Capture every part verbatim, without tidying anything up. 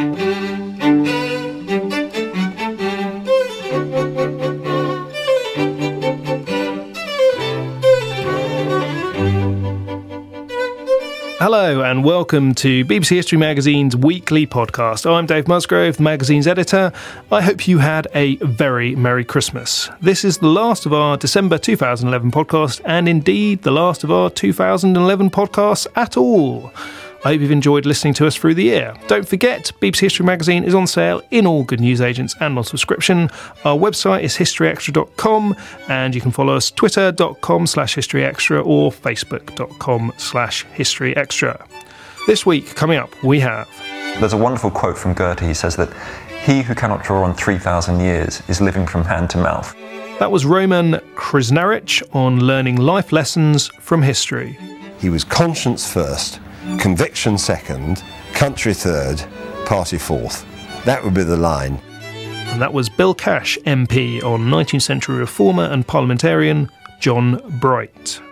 Hello and welcome to B B C History Magazine's weekly podcast. I'm Dave Musgrove, the magazine's editor. I hope you had a very Merry Christmas. This is the last of our December two thousand eleven podcast, and indeed the last of our two thousand eleven podcasts at all. I hope you've enjoyed listening to us through the year. Don't forget, B B C History Magazine is on sale in all good newsagents and on subscription. Our website is history extra dot com, and you can follow us twitter.com slash historyextra or facebook.com slash historyextra. This week, coming up, we have... There's a wonderful quote from Goethe. He says that he who cannot draw on three thousand years is living from hand to mouth. That was Roman Krznaric on learning life lessons from history. He was conscience first, conviction second, country third, party fourth. That would be the line. And that was Bill Cash, M P, on nineteenth century reformer and parliamentarian John Bright.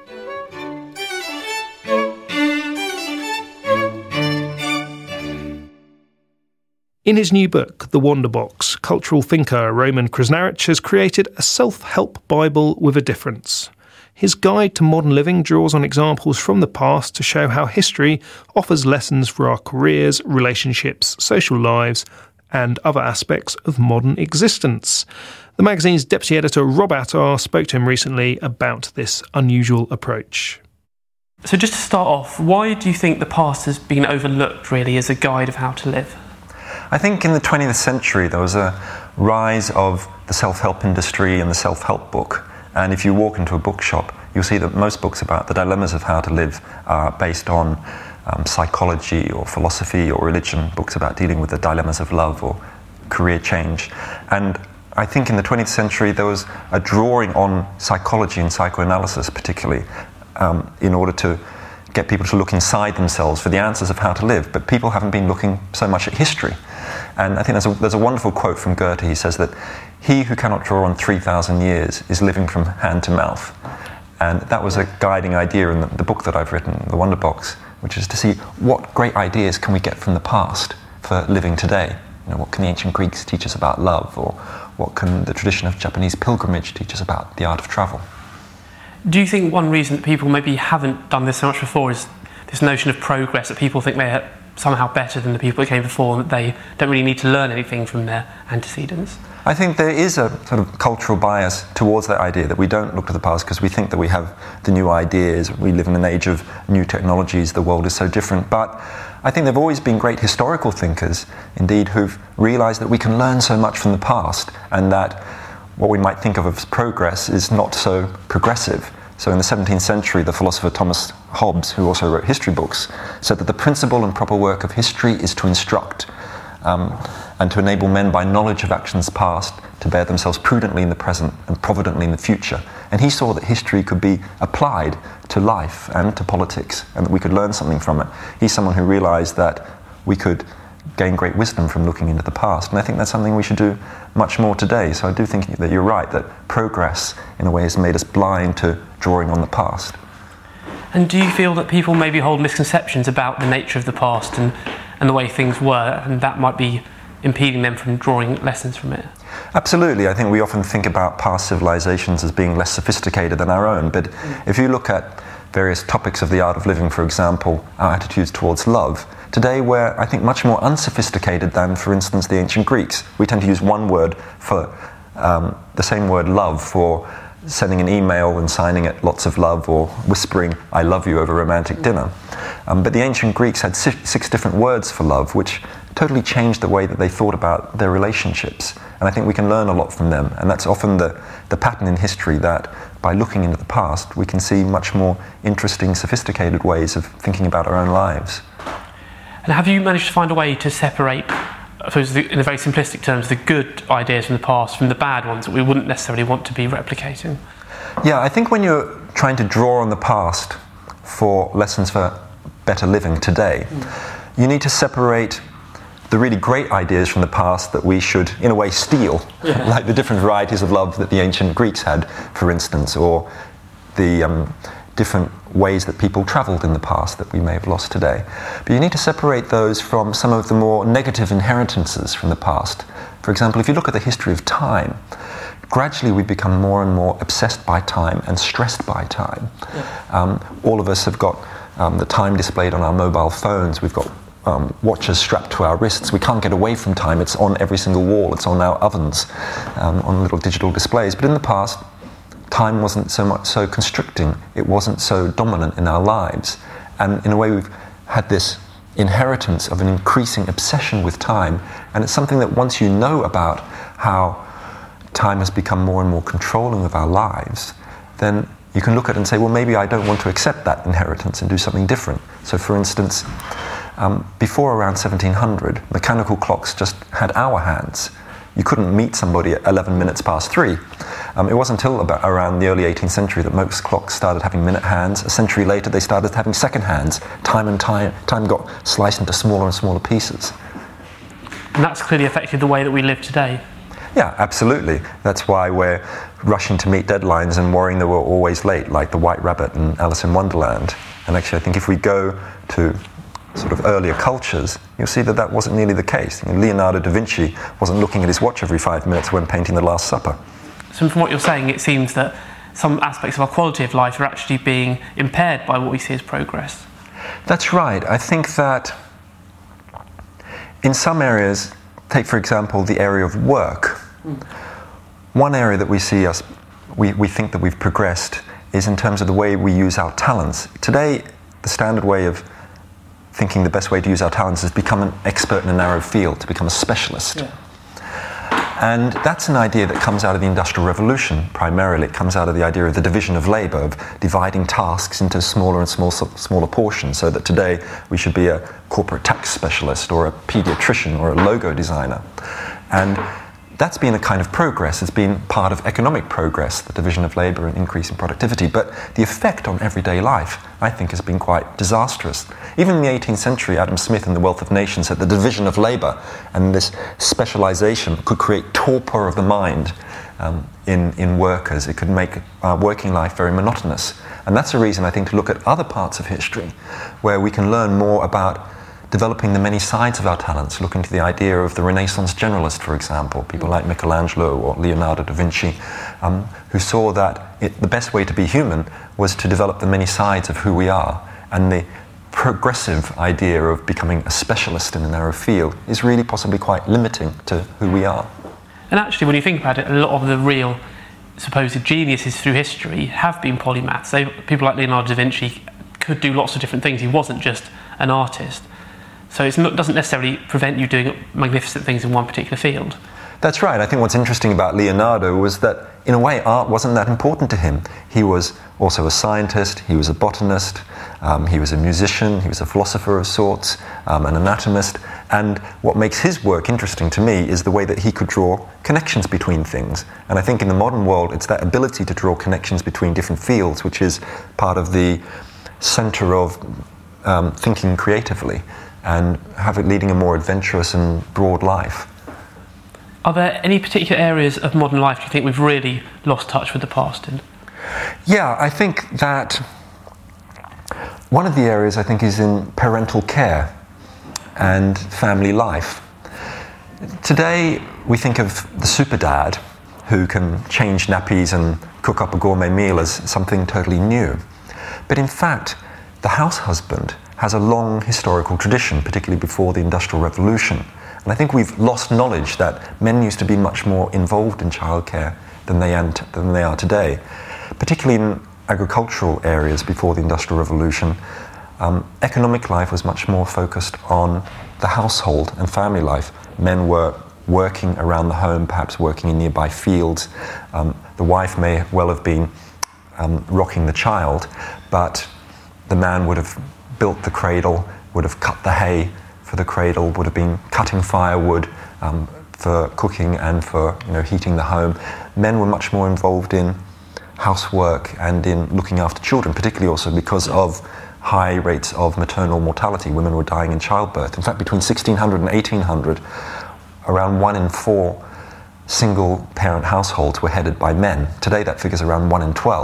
In his new book, The Wonder Box, cultural thinker Roman Krznaric has created a self-help Bible with a difference. His guide to modern living draws on examples from the past to show how history offers lessons for our careers, relationships, social lives, and other aspects of modern existence. The magazine's deputy editor Rob Attar spoke to him recently about this unusual approach. So just to start off, why do you think the past has been overlooked really as a guide of how to live? I think in the twentieth century there was a rise of the self-help industry and the self-help book. And if you walk into a bookshop, you'll see that most books about the dilemmas of how to live are based on um, psychology or philosophy or religion, books about dealing with the dilemmas of love or career change. And I think in the twentieth century there was a drawing on psychology and psychoanalysis particularly um, in order to get people to look inside themselves for the answers of how to live. But people haven't been looking so much at history. And I think there's a, there's a wonderful quote from Goethe. He says that he who cannot draw on three thousand years is living from hand to mouth. And that was a guiding idea in the, the book that I've written, The Wonder Box, which is to see what great ideas can we get from the past for living today. You know, what can the ancient Greeks teach us about love, or what can the tradition of Japanese pilgrimage teach us about the art of travel? Do you think one reason that people maybe haven't done this so much before is this notion of progress, that people think they're somehow better than the people that came before, and that they don't really need to learn anything from their antecedents? I think there is a sort of cultural bias towards that idea that we don't look to the past because we think that we have the new ideas, we live in an age of new technologies, the world is so different. But I think there have always been great historical thinkers, indeed, who've realised that we can learn so much from the past, and that what we might think of as progress is not so progressive. So in the seventeenth century, the philosopher Thomas Hobbes, who also wrote history books, said that the principal and proper work of history is to instruct, um, and to enable men by knowledge of actions past to bear themselves prudently in the present and providently in the future. And he saw that history could be applied to life and to politics, and that we could learn something from it. He's someone who realised that we could gain great wisdom from looking into the past, and I think that's something we should do much more today. So I do think that you're right, that progress in a way has made us blind to drawing on the past. And do you feel that people maybe hold misconceptions about the nature of the past and, and the way things were, and that might be impeding them from drawing lessons from it? Absolutely. I think we often think about past civilizations as being less sophisticated than our own, but mm. if you look at various topics of the art of living, for example, our attitudes towards love, today we're, I think, much more unsophisticated than, for instance, the ancient Greeks. We tend to use one word for um, the same word, love, for sending an email and signing it lots of love, or whispering I love you over a romantic dinner. Um, but the ancient Greeks had six, six different words for love, which totally changed the way that they thought about their relationships. And I think we can learn a lot from them. And that's often the, the pattern in history, that by looking into the past, we can see much more interesting, sophisticated ways of thinking about our own lives. And have you managed to find a way to separate, I suppose, in a very simplistic terms, the good ideas from the past from the bad ones that we wouldn't necessarily want to be replicating? Yeah, I think when you're trying to draw on the past for lessons for better living today, mm. you need to separate the really great ideas from the past that we should, in a way, steal, yeah. like the different varieties of love that the ancient Greeks had, for instance, or the um, different ways that people travelled in the past that we may have lost today. But you need to separate those from some of the more negative inheritances from the past. For example, if you look at the history of time, gradually we become more and more obsessed by time and stressed by time. Yeah. Um, all of us have got um, the time displayed on our mobile phones. We've got um, watches strapped to our wrists. We can't get away from time. It's on every single wall. It's on our ovens, um, on little digital displays. But in the past, time wasn't so much so constricting. It wasn't so dominant in our lives. And in a way, we've had this inheritance of an increasing obsession with time. And it's something that once you know about how time has become more and more controlling of our lives, then you can look at it and say, well, maybe I don't want to accept that inheritance and do something different. So for instance, um, before around seventeen hundred, mechanical clocks just had hour hands. You couldn't meet somebody at eleven minutes past three. Um, it wasn't until about around the early eighteenth century that most clocks started having minute hands. A century later, they started having second hands. Time and time, time got sliced into smaller and smaller pieces. And that's clearly affected the way that we live today. Yeah, absolutely. That's why we're rushing to meet deadlines and worrying that we're always late, like the White Rabbit and Alice in Wonderland. And actually, I think if we go to sort of earlier cultures, you'll see that that wasn't nearly the case. You know, Leonardo da Vinci wasn't looking at his watch every five minutes when painting The Last Supper. So from what you're saying, it seems that some aspects of our quality of life are actually being impaired by what we see as progress. That's right. I think that in some areas, take for example the area of work, mm. one area that we see us, we, we think that we've progressed is in terms of the way we use our talents. Today, the standard way of thinking the best way to use our talents is to become an expert in a narrow field, to become a specialist. Yeah. And that's an idea that comes out of the Industrial Revolution, primarily. It comes out of the idea of the division of labour, of dividing tasks into smaller and small, smaller portions, so that today we should be a corporate tax specialist or a paediatrician or a logo designer. And that's been a kind of progress. It's been part of economic progress, the division of labour and increase in productivity. But the effect on everyday life, I think, has been quite disastrous. Even in the eighteenth century, Adam Smith in The Wealth of Nations said the division of labour and this specialisation could create torpor of the mind um, in, in workers. It could make our working life very monotonous. And that's a reason, I think, to look at other parts of history where we can learn more about developing the many sides of our talents, looking to the idea of the Renaissance generalist, for example, people like Michelangelo or Leonardo da Vinci, um, who saw that it, the best way to be human was to develop the many sides of who we are. And the progressive idea of becoming a specialist in a narrow field is really possibly quite limiting to who we are. And actually, when you think about it, a lot of the real supposed geniuses through history have been polymaths. They, people like Leonardo da Vinci could do lots of different things. He wasn't just an artist. So it doesn't necessarily prevent you doing magnificent things in one particular field. That's right. I think what's interesting about Leonardo was that, in a way, art wasn't that important to him. He was also a scientist, he was a botanist, um, he was a musician, he was a philosopher of sorts, um, an anatomist. And what makes his work interesting to me is the way that he could draw connections between things. And I think in the modern world, it's that ability to draw connections between different fields, which is part of the centre of um, thinking creatively, and have it leading a more adventurous and broad life. Are there any particular areas of modern life do you think we've really lost touch with the past in? Yeah, I think that one of the areas, I think, is in parental care and family life. Today, we think of the super dad who can change nappies and cook up a gourmet meal as something totally new. But in fact, the house husband has a long historical tradition, particularly before the Industrial Revolution. And I think we've lost knowledge that men used to be much more involved in childcare than they, than they are today. Particularly in agricultural areas before the Industrial Revolution, um, economic life was much more focused on the household and family life. Men were working around the home, perhaps working in nearby fields. Um, the wife may well have been um, rocking the child, but the man would have built the cradle, would have cut the hay for the cradle, would have been cutting firewood um, for cooking and for you know heating the home. Men were much more involved in housework and in looking after children, particularly also because of high rates of maternal mortality. Women were dying in childbirth. In fact, between sixteen hundred and eighteen hundred, around one in four single-parent households were headed by men. Today that figure's around one in twelve,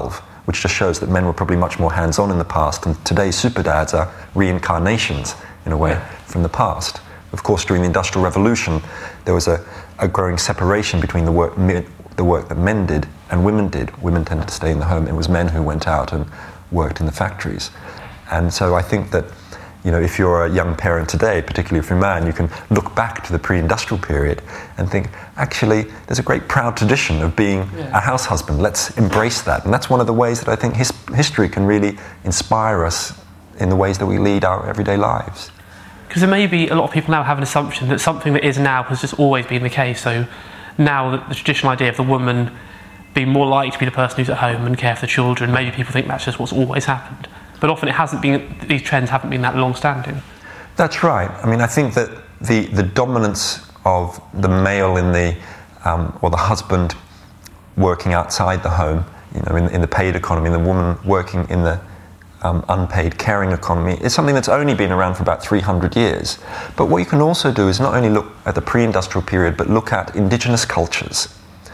which just shows that men were probably much more hands-on in the past, and today's super dads are reincarnations, in a way, yeah. from the past. Of course, during the Industrial Revolution, there was a, a growing separation between the work, the work that men did and women did. Women tended to stay in the home. It was men who went out and worked in the factories. And so I think that, you know, if you're a young parent today, particularly if you're a man, you can look back to the pre-industrial period and think, actually, there's a great proud tradition of being yeah. a house husband. Let's embrace that. And that's one of the ways that I think his, history can really inspire us in the ways that we lead our everyday lives. Because there may be a lot of people now have an assumption that something that is now has just always been the case. So now the, the traditional idea of the woman being more likely to be the person who's at home and care for the children, maybe people think that's just what's always happened. But often it hasn't been, these trends haven't been that long-standing. That's right. I mean, I think that the, the dominance of the male in the, um, or the husband working outside the home, you know, in, in the paid economy, and the woman working in the um, unpaid caring economy, is something that's only been around for about three hundred years. But what you can also do is not only look at the pre-industrial period, but look at indigenous cultures,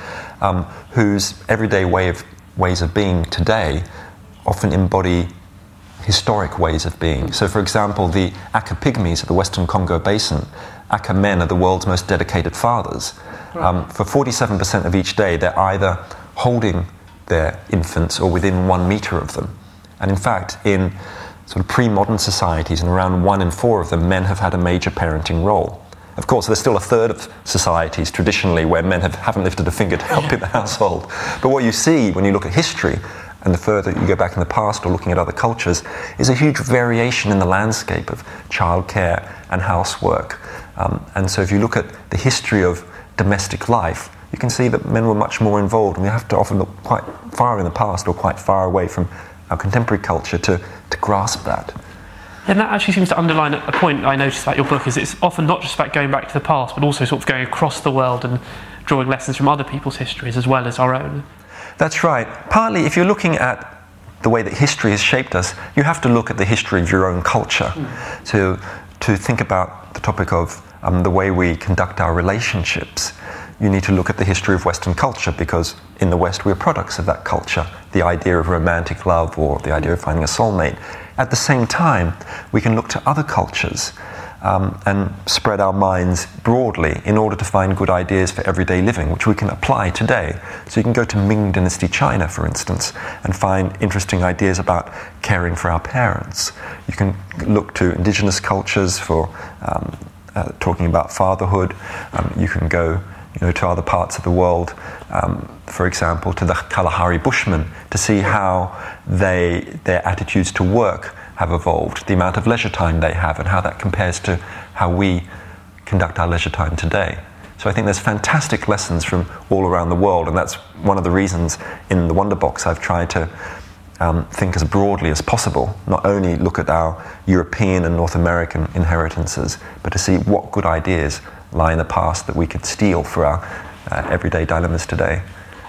um, whose everyday way of, ways of being today often embody historic ways of being. So, for example, the Aka Pygmies of the Western Congo Basin, Aka men are the world's most dedicated fathers. Um, for forty-seven percent of each day, they're either holding their infants or within one metre of them. And in fact, in sort of pre-modern societies, and around one in four of them, men have had a major parenting role. Of course, there's still a third of societies traditionally where men have, haven't lifted a finger to help in the household. But what you see when you look at history, and the further you go back in the past or looking at other cultures, is a huge variation in the landscape of childcare and housework. Um, and so if you look at the history of domestic life, you can see that men were much more involved, and we have to often look quite far in the past or quite far away from our contemporary culture to, to grasp that. And that actually seems to underline a point I noticed about your book, is it's often not just about going back to the past, but also sort of going across the world and drawing lessons from other people's histories as well as our own. That's right. Partly, if you're looking at the way that history has shaped us, you have to look at the history of your own culture mm. to, to think about the topic of um, the way we conduct our relationships. You need to look at the history of Western culture, because in the West we're products of that culture, the idea of romantic love or the idea of finding a soulmate. At the same time, we can look to other cultures um, and spread our minds broadly in order to find good ideas for everyday living, which we can apply today. So you can go to Ming Dynasty China, for instance, and find interesting ideas about caring for our parents. You can look to indigenous cultures for um, uh, talking about fatherhood. Um, you can go you know, to other parts of the world, um, for example, to the Kalahari Bushmen, to see how they, their attitudes to work have evolved, the amount of leisure time they have, and how that compares to how we conduct our leisure time today. So I think there's fantastic lessons from all around the world, and that's one of the reasons in the Wonder Box I've tried to um, think as broadly as possible, not only look at our European and North American inheritances, but to see what good ideas lie in the past that we could steal for our uh, everyday dilemmas today.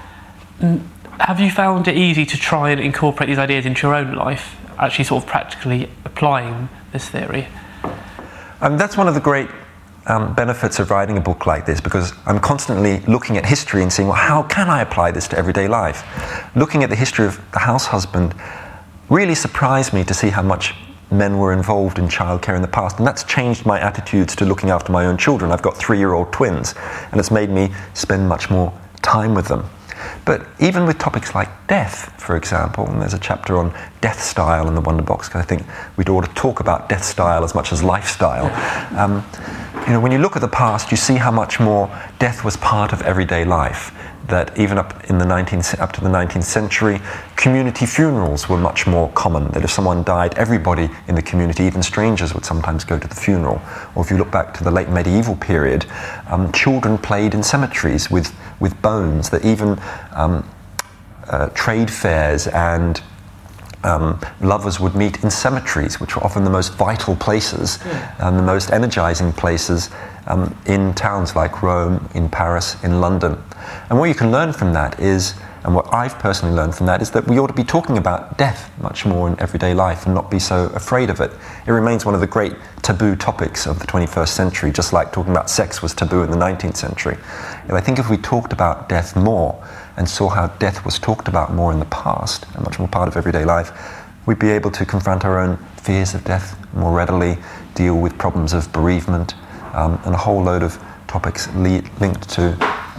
Have you found it easy to try and incorporate these ideas into your own life, actually sort of practically applying this theory? Um, that's one of the great um, benefits of writing a book like this, because I'm constantly looking at history and seeing, well, how can I apply this to everyday life? Looking at the history of the house husband really surprised me to see how much men were involved in childcare in the past, and that's changed my attitudes to looking after my own children. I've got three-year-old twins, and it's made me spend much more time with them. But even with topics like death, for example, and there's a chapter on death style in the Wonder Box, because I think we'd ought to talk about death style as much as lifestyle. Um, you know, when you look at the past, you see how much more death was part of everyday life. That even up in the nineteenth, up to the nineteenth century, community funerals were much more common. That if someone died, everybody in the community, even strangers, would sometimes go to the funeral. Or if you look back to the late medieval period, um, children played in cemeteries with, with bones. That even um, uh, trade fairs and Um, lovers would meet in cemeteries, which were often the most vital places yeah. and the most energizing places um, in towns like Rome, in Paris, in London. And what you can learn from that is And what I've personally learned from that is that we ought to be talking about death much more in everyday life and not be so afraid of it. It remains one of the great taboo topics of the twenty-first century, just like talking about sex was taboo in the nineteenth century. And I think if we talked about death more and saw how death was talked about more in the past, and much more part of everyday life, we'd be able to confront our own fears of death more readily, deal with problems of bereavement, um, and a whole load of topics le- linked to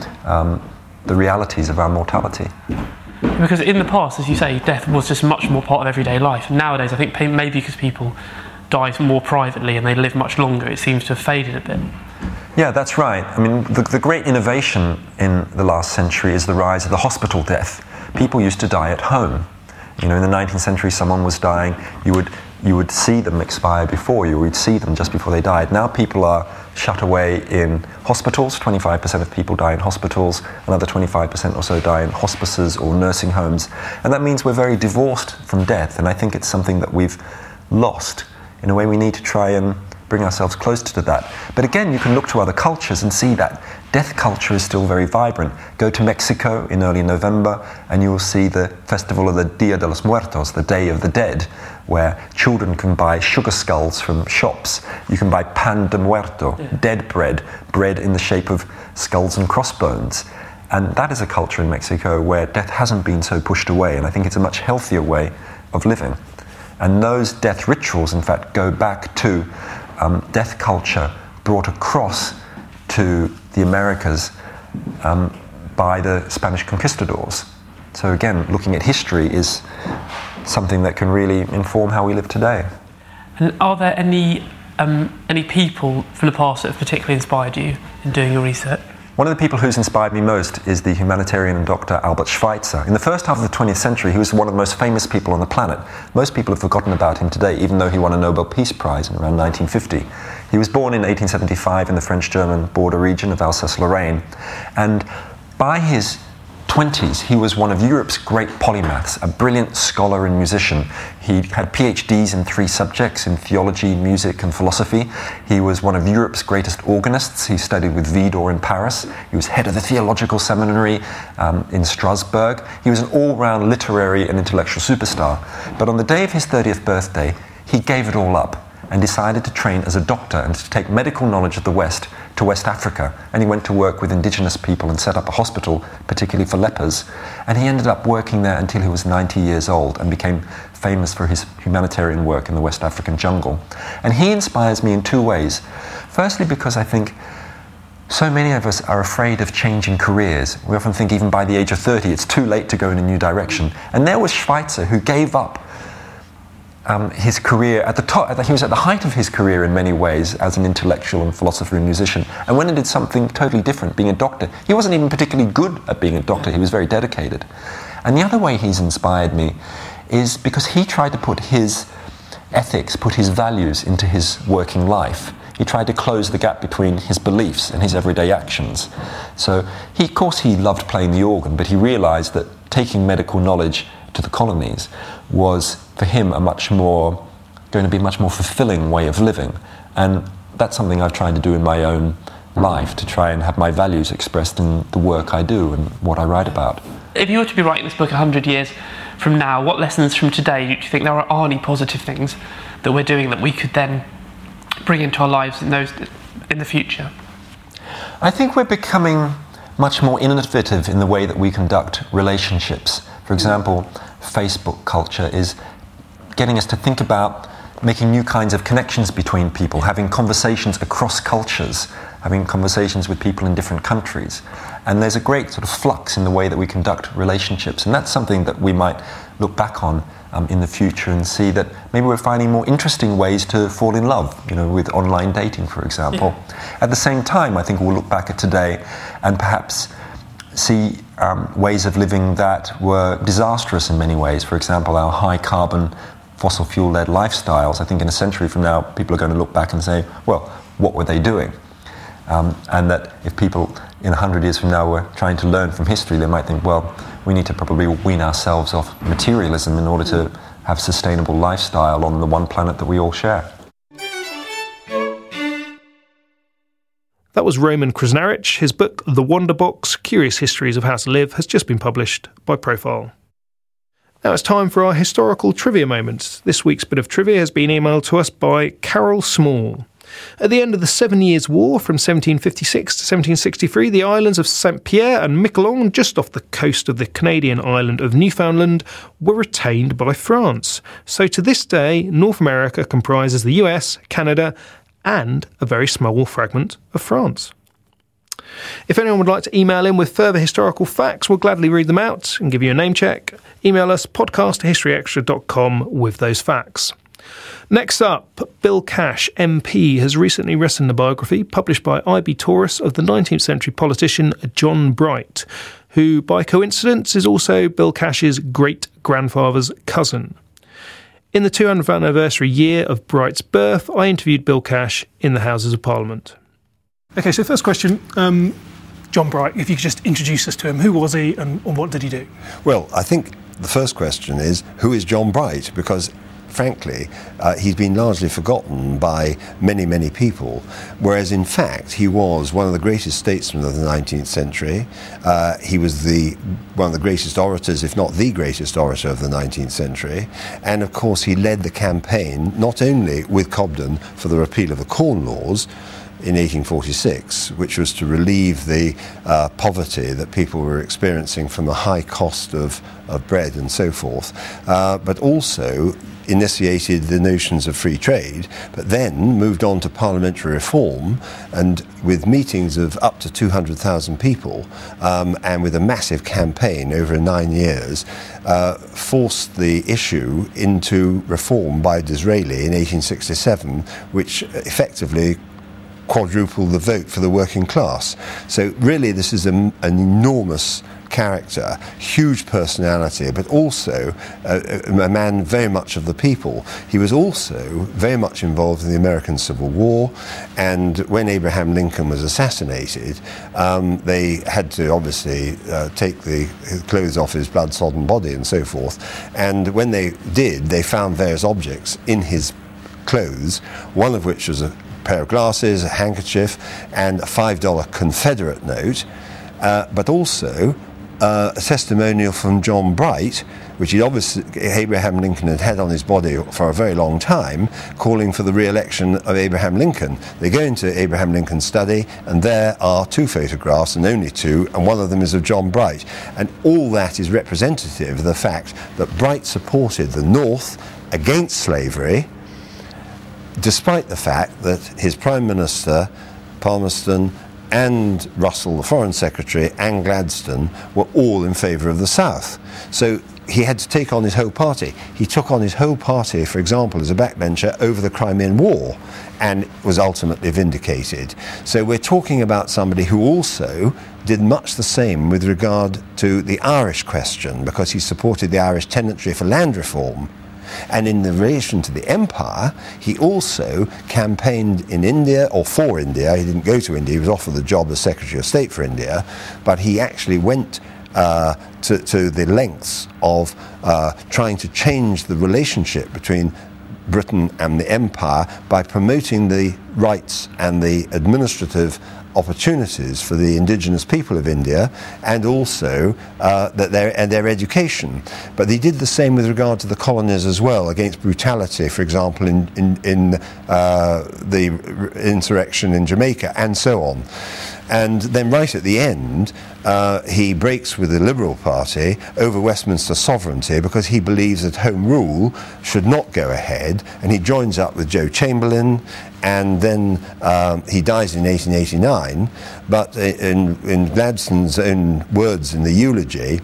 um, the realities of our mortality. Because in the past, as you say, death was just much more part of everyday life. Nowadays, I think maybe because people die more privately and they live much longer, it seems to have faded a bit. Yeah, that's right. I mean, the, the great innovation in the last century is the rise of the hospital death. People used to die at home. You know, in the nineteenth century, someone was dying, you would you would see them expire before you, would see them just before they died. Now people are shut away in hospitals. twenty-five percent of people die in hospitals, another twenty-five percent or so die in hospices or nursing homes. And that means we're very divorced from death, and I think it's something that we've lost. In a way, we need to try and bring ourselves closer to that. But again, you can look to other cultures and see that death culture is still very vibrant. Go to Mexico in early November and you will see the festival of the Dia de los Muertos, the Day of the Dead, where children can buy sugar skulls from shops. You can buy pan de muerto, yeah. dead bread, bread in the shape of skulls and crossbones. And that is a culture in Mexico where death hasn't been so pushed away, and I think it's a much healthier way of living. And those death rituals, in fact, go back to um, death culture brought across to the Americas um, by the Spanish conquistadors. So again, looking at history is something that can really inform how we live today. And are there any um, any people from the past that have particularly inspired you in doing your research? One of the people who's inspired me most is the humanitarian and doctor Albert Schweitzer. In the first half of the twentieth century, he was one of the most famous people on the planet. Most people have forgotten about him today, even though he won a Nobel Peace Prize in around nineteen fifty. He was born in eighteen seventy-five in the French-German border region of Alsace-Lorraine, and by his twenties, he was one of Europe's great polymaths, a brilliant scholar and musician. He had P H Ds in three subjects, in theology, music, and philosophy. He was one of Europe's greatest organists. He studied with Widor in Paris. He was head of the theological seminary um, in Strasbourg. He was an all-round literary and intellectual superstar. But on the day of his thirtieth birthday, he gave it all up and decided to train as a doctor and to take medical knowledge of the West to West Africa. And he went to work with indigenous people and set up a hospital, particularly for lepers. And he ended up working there until he was ninety years old and became famous for his humanitarian work in the West African jungle. And he inspires me in two ways. Firstly, because I think so many of us are afraid of changing careers. We often think even by the age of thirty, it's too late to go in a new direction. And there was Schweitzer, who gave up Um, his career at the top. He was at the height of his career in many ways as an intellectual and philosopher and musician, and went and did something totally different, being a doctor. He wasn't even particularly good at being a doctor. He was very dedicated. And the other way he's inspired me is because he tried to put his ethics, put his values into his working life. He tried to close the gap between his beliefs and his everyday actions. So he, of course, he loved playing the organ, but he realized that taking medical knowledge to the colonies was for him a much more going to be a much more fulfilling way of living, and that's something I've tried to do in my own life, to try and have my values expressed in the work I do and what I write about. If you were to be writing this book a hundred years from now, what lessons from today do you think there are any positive things that we're doing that we could then bring into our lives in those in the future? I think we're becoming much more innovative in the way that we conduct relationships. For example, Facebook culture is getting us to think about making new kinds of connections between people, having conversations across cultures, having conversations with people in different countries. And there's a great sort of flux in the way that we conduct relationships. And that's something that we might look back on um, in the future and see that maybe we're finding more interesting ways to fall in love, you know, with online dating, for example. Yeah. At the same time, I think we'll look back at today and perhaps see um, ways of living that were disastrous in many ways. For example, our high carbon, fossil fuel-led lifestyles. I think in a century from now, people are going to look back and say, well, what were they doing? Um, and that if people in a hundred years from now were trying to learn from history, they might think, well, we need to probably wean ourselves off materialism in order to have sustainable lifestyle on the one planet that we all share. That was Roman Krasnarich. His book, The Wonder Box, Curious Histories of How to Live, has just been published by Profile. Now it's time for our historical trivia moment. This week's bit of trivia has been emailed to us by Carol Small. At the end of the Seven Years' War from seventeen fifty-six to seventeen sixty-three, the islands of Saint Pierre and Miquelon, just off the coast of the Canadian island of Newfoundland, were retained by France. So to this day, North America comprises the U S, Canada, and a very small fragment of France. If anyone would like to email in with further historical facts, we'll gladly read them out and give you a name check. Email us podcast at history extra dot com with those facts. Next up, Bill Cash, M P, has recently written a biography published by I B Tauris of the nineteenth century politician John Bright, who, by coincidence, is also Bill Cash's great-grandfather's cousin. In the two hundredth anniversary year of Bright's birth, I interviewed Bill Cash in the Houses of Parliament. OK, so first question, um, John Bright, if you could just introduce us to him. Who was he and, and what did he do? Well, I think the first question is, who is John Bright? Because frankly, uh, he's been largely forgotten by many, many people, whereas in fact he was one of the greatest statesmen of the nineteenth century. Uh, he was the one of the greatest orators, if not the greatest orator of the nineteenth century. And of course he led the campaign, not only with Cobden for the repeal of the Corn Laws in eighteen forty-six, which was to relieve the uh, poverty that people were experiencing from the high cost of, of bread and so forth, uh, but also initiated the notions of free trade, but then moved on to parliamentary reform, and with meetings of up to two hundred thousand people, um, and with a massive campaign over nine years, uh, forced the issue into reform by Disraeli in eighteen sixty-seven, which effectively quadrupled the vote for the working class. So really this is a, an enormous character, huge personality, but also a, a man very much of the people. He was also very much involved in the American Civil War, and when Abraham Lincoln was assassinated, um, they had to obviously uh, take the clothes off his blood-sodden body and so forth, and when they did, they found various objects in his clothes, one of which was a pair of glasses, a handkerchief, and a five dollar Confederate note, uh, but also uh, a testimonial from John Bright, which he obviously Abraham Lincoln had had on his body for a very long time, calling for the re-election of Abraham Lincoln. They go into Abraham Lincoln's study, and there are two photographs, and only two, and one of them is of John Bright. And all that is representative of the fact that Bright supported the North against slavery, despite the fact that his Prime Minister, Palmerston, and Russell, the Foreign Secretary, and Gladstone were all in favour of the South. So he had to take on his whole party. He took on his whole party, for example, as a backbencher over the Crimean War, and was ultimately vindicated. So we're talking about somebody who also did much the same with regard to the Irish question, because he supported the Irish tenantry for land reform. And in relation to the empire, he also campaigned in India, or for India. He didn't go to India, he was offered the job as Secretary of State for India, but he actually went uh, to, to the lengths of uh, trying to change the relationship between Britain and the empire by promoting the rights and the administrative opportunities for the indigenous people of India, and also uh, that their, and their education. But he did the same with regard to the colonies as well, against brutality, for example, in, in, in uh, the insurrection in Jamaica, and so on. And then right at the end, uh, he breaks with the Liberal Party over Westminster sovereignty, because he believes that Home Rule should not go ahead, and he joins up with Joe Chamberlain, and then um, he dies in eighteen eighty-nine, but in, in Gladstone's own words in the eulogy,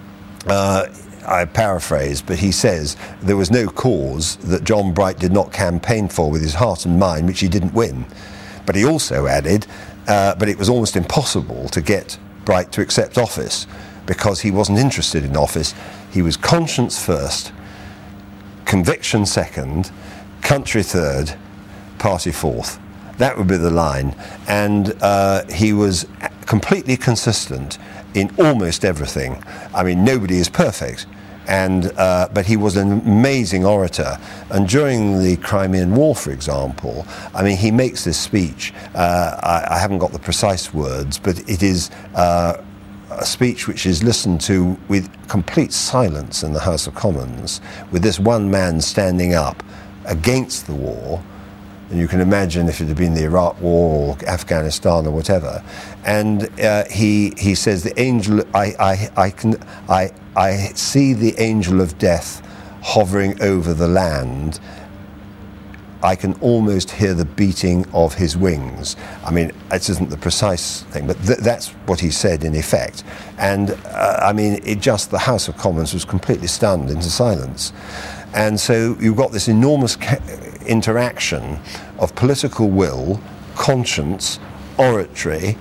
uh, I paraphrase, but he says there was no cause that John Bright did not campaign for with his heart and mind, which he didn't win. But he also added, uh, but it was almost impossible to get Bright to accept office, because he wasn't interested in office. He was conscience first, conviction second, country third, party fourth. That would be the line. And uh, he was completely consistent in almost everything. I mean, nobody is perfect. And, uh, but he was an amazing orator. And during the Crimean War, for example, I mean, he makes this speech. Uh, I, I haven't got the precise words, but it is uh, a speech which is listened to with complete silence in the House of Commons, with this one man standing up against the war. And you can imagine if it had been the Iraq War or Afghanistan or whatever. And uh, he he says, "The angel, I I I can I I see the angel of death hovering over the land. I can almost hear the beating of his wings." I mean, this isn't the precise thing, but th- that's what he said in effect. And uh, I mean, it just, the House of Commons was completely stunned into silence. And so you've got this enormous ca- interaction of political will, conscience, oratory,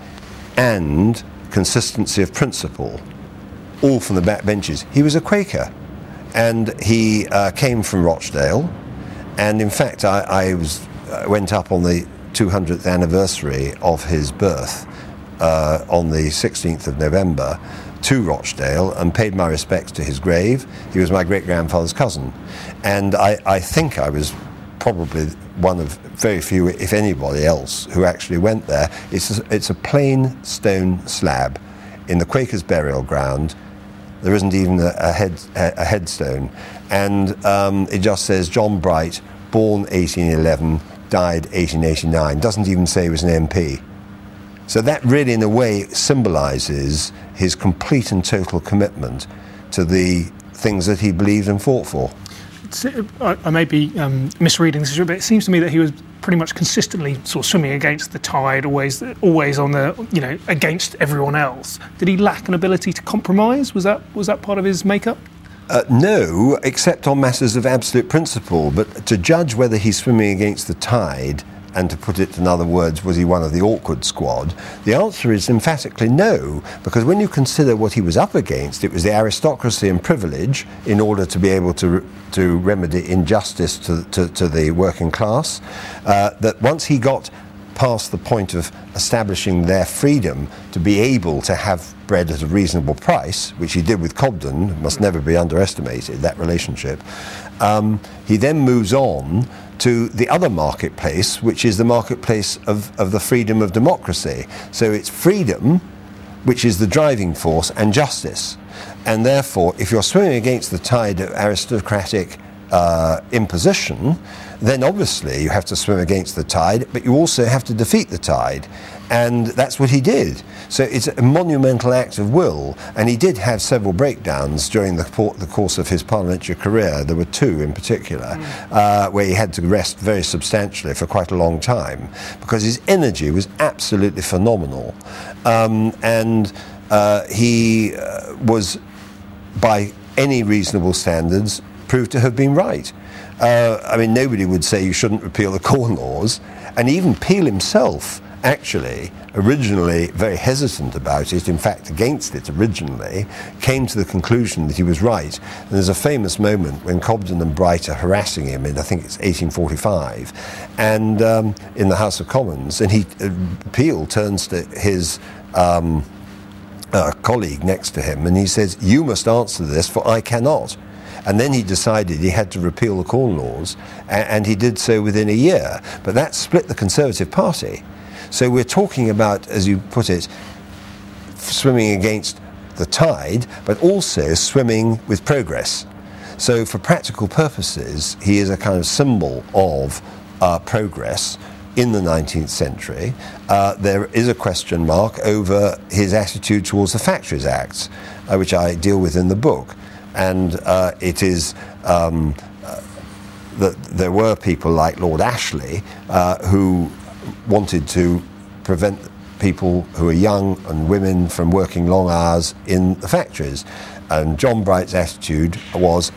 and consistency of principle, all from the backbenches. He was a Quaker, and he uh, came from Rochdale. And in fact, I, I was I went up on the two hundredth anniversary of his birth uh, on the sixteenth of November to Rochdale and paid my respects to his grave. He was my great-grandfather's cousin. And I, I think I was probably one of very few, if anybody else, who actually went there. It's a, it's a plain stone slab in the Quakers' burial ground. There isn't even a, a, head, a headstone. And um, it just says, John Bright, born eighteen eleven, died eighteen eighty-nine. Doesn't even say he was an M P. So that really, in a way, symbolises his complete and total commitment to the things that he believed and fought for. I, I may be um, misreading this, but it seems to me that he was pretty much consistently sort of swimming against the tide, always, always on the, you know, against everyone else. Did he lack an ability to compromise? Was that was that part of his makeup? Uh, no, except on matters of absolute principle. But to judge whether he's swimming against the tide, and to put it in other words, was he one of the awkward squad? The answer is emphatically no, because when you consider what he was up against, it was the aristocracy and privilege in order to be able to to remedy injustice to, to, to the working class, uh, that once he got past the point of establishing their freedom to be able to have bread at a reasonable price, which he did with Cobden, must never be underestimated, that relationship, um, he then moves on to the other marketplace, which is the marketplace of, of the freedom of democracy. So it's freedom, which is the driving force, and justice. And therefore, if you're swimming against the tide of aristocratic uh, imposition, then obviously you have to swim against the tide, but you also have to defeat the tide. And that's what he did. So it's a monumental act of will, and he did have several breakdowns during the, the course of his parliamentary career. There were two in particular, mm. uh, where he had to rest very substantially for quite a long time, because his energy was absolutely phenomenal. Um, and uh, he uh, was, by any reasonable standards, proved to have been right. Uh, I mean, nobody would say you shouldn't repeal the Corn Laws, and even Peel himself, actually, originally very hesitant about it, in fact against it originally, came to the conclusion that he was right. And there's a famous moment when Cobden and Bright are harassing him in, I think it's eighteen forty-five, and um, in the House of Commons, and he, uh, Peel turns to his um, uh, colleague next to him and he says, "You must answer this, for I cannot." And then he decided he had to repeal the Corn Laws, and, and he did so within a year. But that split the Conservative Party. So we're talking about, as you put it, swimming against the tide, but also swimming with progress. So for practical purposes, he is a kind of symbol of uh, progress in the nineteenth century. Uh, there is a question mark over his attitude towards the Factories Acts, uh, which I deal with in the book. And uh, it is um, uh, that there were people like Lord Ashley uh, who wanted to prevent people who are young and women from working long hours in the factories. And John Bright's attitude was,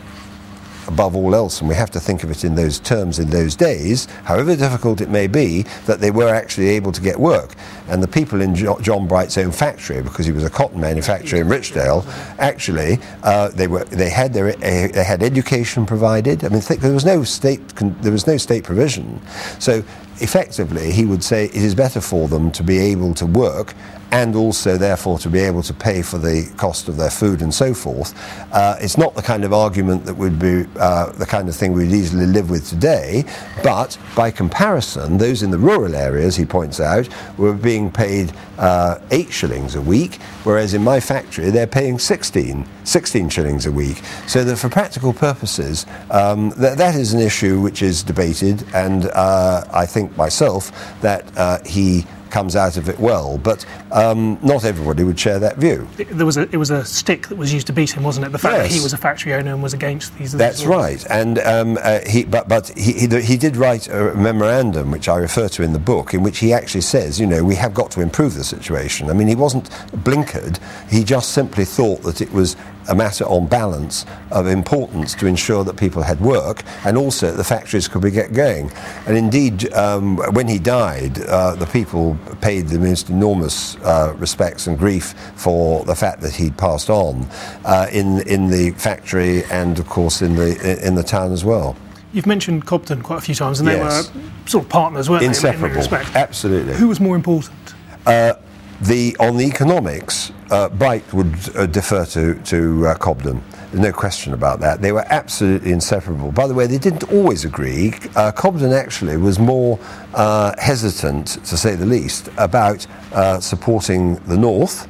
above all else, and we have to think of it in those terms in those days, however difficult it may be, that they were actually able to get work. And the people in jo- John Bright's own factory, because he was a cotton manufacturer in Rochdale, actually uh, they were they had their uh, they had education provided. I mean, th- there was no state con- there was no state provision. So effectively, he would say it is better for them to be able to work and also, therefore, to be able to pay for the cost of their food and so forth. Uh, it's not the kind of argument that would be uh, the kind of thing we'd easily live with today, but by comparison, those in the rural areas, he points out, were being paid uh, eight shillings a week, whereas in my factory they're paying sixteen, sixteen shillings a week. So that for practical purposes, um, th- that is an issue which is debated, and uh, I think myself that uh, he comes out of it well, but um, not everybody would share that view. It, there was a, it was a stick that was used to beat him, wasn't it? The fact yes. that he was a factory owner and was against these. That's right, and um, uh, he, but but he, he he did write a memorandum which I refer to in the book, in which he actually says, you know, we have got to improve the situation. I mean, he wasn't blinkered; he just simply thought that it was a matter on balance of importance to ensure that people had work and also the factories could be get going. And indeed, um, when he died, uh, the people paid the most enormous uh, respects and grief for the fact that he'd passed on uh, in in the factory and, of course, in the in the town as well. You've mentioned Cobden quite a few times, and they yes. were sort of partners, weren't Inseparable. they? In many respects. Absolutely. Who was more important? Uh, The, on the economics, uh, Bright would uh, defer to, to uh, Cobden. There's no question about that. They were absolutely inseparable. By the way, they didn't always agree. Uh, Cobden actually was more uh, hesitant, to say the least, about uh, supporting the North.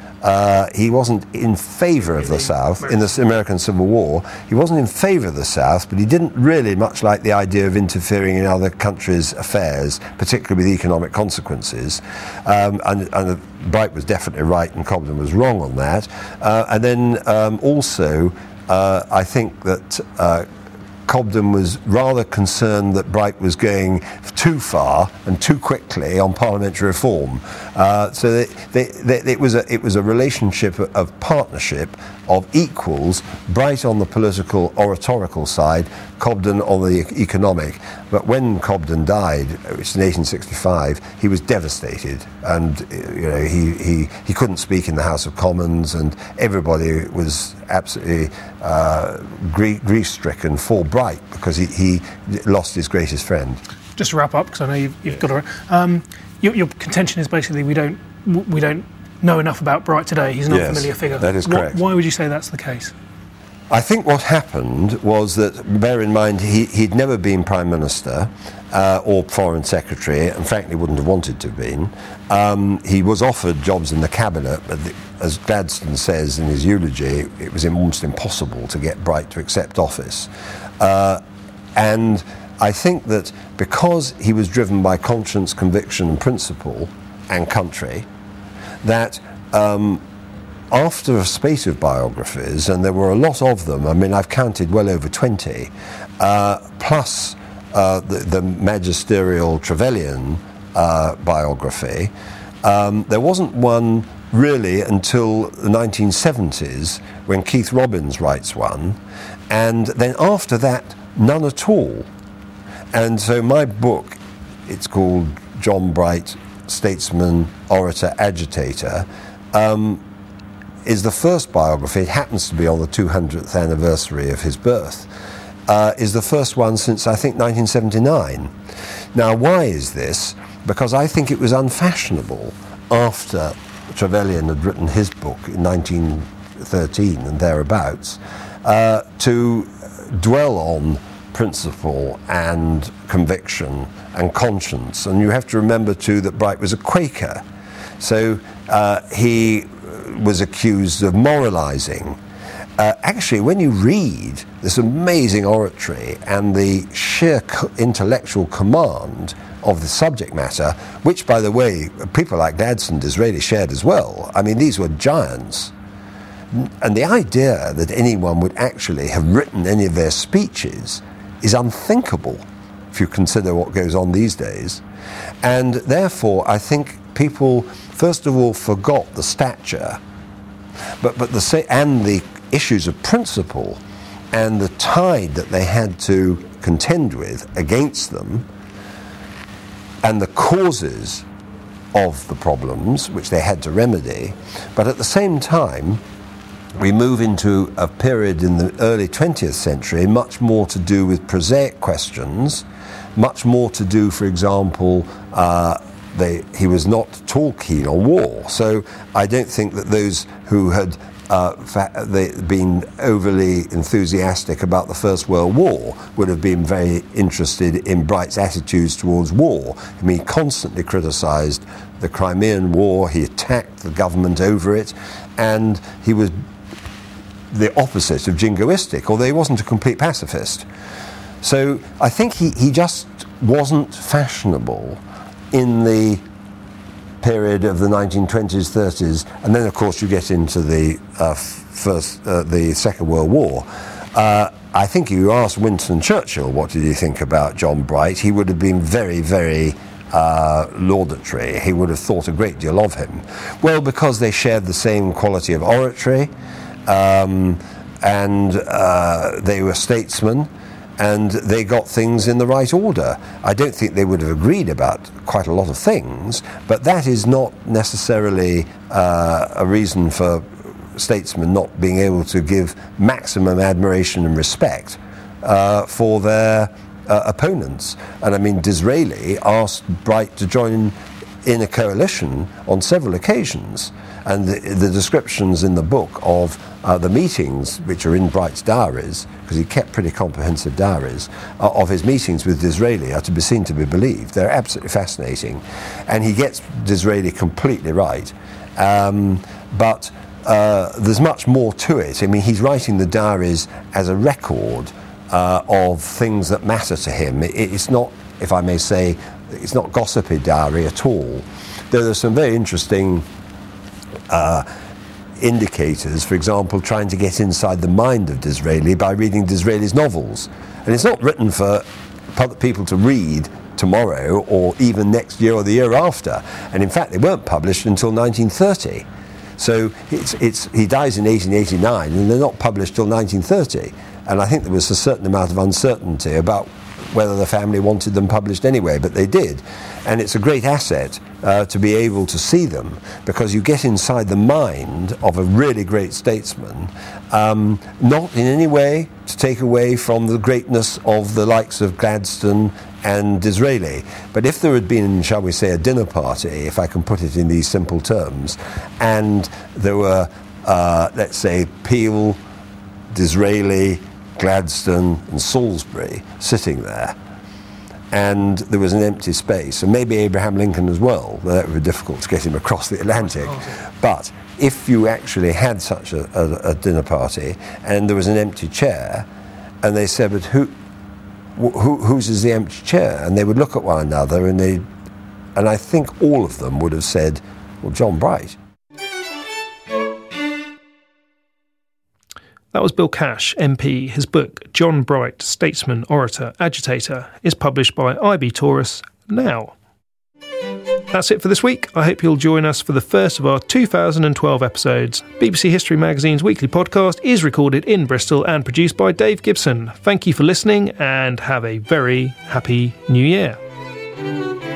Uh, he wasn't in favour of the South in the American Civil War. He wasn't in favour of the South, but he didn't really much like the idea of interfering in other countries' affairs, particularly with economic consequences. Um, and, and Bright was definitely right and Cobden was wrong on that. Uh, and then um, also, uh, I think that uh, Cobden was rather concerned that Bright was going too far and too quickly on parliamentary reform. Uh, so they, they, they, it was a it was a relationship of partnership, of equals. Bright on the political oratorical side, Cobden on the economic. But when Cobden died, which was in eighteen sixty-five, he was devastated, and you know he, he, he couldn't speak in the House of Commons, and everybody was absolutely uh, grief-stricken for Bright because he, he lost his greatest friend. Just to wrap up, because I know you've, you've got to. Um, your, your contention is basically we don't we don't know enough about Bright today. He's an yes, unfamiliar figure. That is correct. Why, why would you say that's the case? I think what happened was that, bear in mind, he, he'd never been Prime Minister uh, or Foreign Secretary, and frankly wouldn't have wanted to have been. Um, he was offered jobs in the Cabinet, but the, as Gladstone says in his eulogy, it was almost impossible to get Bright to accept office. Uh, and I think that because he was driven by conscience, conviction and principle and country, that um, after a spate of biographies, and there were a lot of them, I mean, I've counted well over twenty, uh, plus uh, the, the magisterial Trevelyan uh, biography, um, there wasn't one really until the nineteen seventies when Keith Robbins writes one, and then after that, none at all. And so my book, it's called John Bright, Statesman, Orator, Agitator, um, is the first biography. It happens to be on the two hundredth anniversary of his birth. Uh, is the first one since, I think, nineteen seventy-nine. Now, why is this? Because I think it was unfashionable after Trevelyan had written his book in nineteen thirteen and thereabouts uh, to dwell on principle and conviction and conscience. And you have to remember, too, that Bright was a Quaker. So uh, he was accused of moralizing. Uh, actually, when you read this amazing oratory and the sheer co- intellectual command of the subject matter, which, by the way, people like Gladstone and Disraeli shared as well. I mean, these were giants. And the idea that anyone would actually have written any of their speeches is unthinkable if you consider what goes on these days. And therefore, I think people, first of all, forgot the stature, but, but the and the issues of principle and the tide that they had to contend with against them, and the causes of the problems which they had to remedy. But at the same time, we move into a period in the early twentieth century much more to do with prosaic questions much more to do, for example, uh, they, he was not at all keen on war. So I don't think that those who had uh, fa- they, been overly enthusiastic about the First World War would have been very interested in Bright's attitudes towards war. I mean, he constantly criticised the Crimean War, he attacked the government over it, and he was the opposite of jingoistic, although he wasn't a complete pacifist. So I think he, he just wasn't fashionable in the period of the nineteen twenties, thirties, and then of course you get into the uh, first, uh, the Second World War. Uh, I think if you asked Winston Churchill what did he think about John Bright, he would have been very, very uh, laudatory. He would have thought a great deal of him. Well, because they shared the same quality of oratory, um, and uh, they were statesmen, and they got things in the right order. I don't think they would have agreed about quite a lot of things, but that is not necessarily uh, a reason for statesmen not being able to give maximum admiration and respect uh, for their uh, opponents. And I mean, Disraeli asked Bright to join in a coalition on several occasions, and the, the descriptions in the book of uh, the meetings, which are in Bright's diaries, because he kept pretty comprehensive diaries, uh, of his meetings with Disraeli are to be seen to be believed. They're absolutely fascinating. And he gets Disraeli completely right. Um, but uh, there's much more to it. I mean, he's writing the diaries as a record uh, of things that matter to him. It, it's not, if I may say, it's not gossipy diary at all. There are some very interesting uh, indicators, for example, trying to get inside the mind of Disraeli by reading Disraeli's novels. And it's not written for people to read tomorrow or even next year or the year after. And in fact, they weren't published until nineteen thirty. So it's, it's, he dies in eighteen eighty-nine and they're not published till nineteen thirty. And I think there was a certain amount of uncertainty about whether the family wanted them published anyway, but they did. And it's a great asset uh, to be able to see them, because you get inside the mind of a really great statesman, um, not in any way to take away from the greatness of the likes of Gladstone and Disraeli. But if there had been, shall we say, a dinner party, if I can put it in these simple terms, and there were, uh, let's say, Peel, Disraeli, Gladstone and Salisbury sitting there, and there was an empty space, and maybe Abraham Lincoln as well, though that would be difficult to get him across the Atlantic. But if you actually had such a, a, a dinner party and there was an empty chair, and they said, but who, who whose is the empty chair? And they would look at one another, and they, and I think all of them would have said, well, John Bright. That was Bill Cash, M P. His book, John Bright, Statesman, Orator, Agitator, is published by I B Tauris now. That's it for this week. I hope you'll join us for the first of our two thousand twelve episodes. B B C History Magazine's weekly podcast is recorded in Bristol and produced by Dave Gibson. Thank you for listening and have a very happy New Year.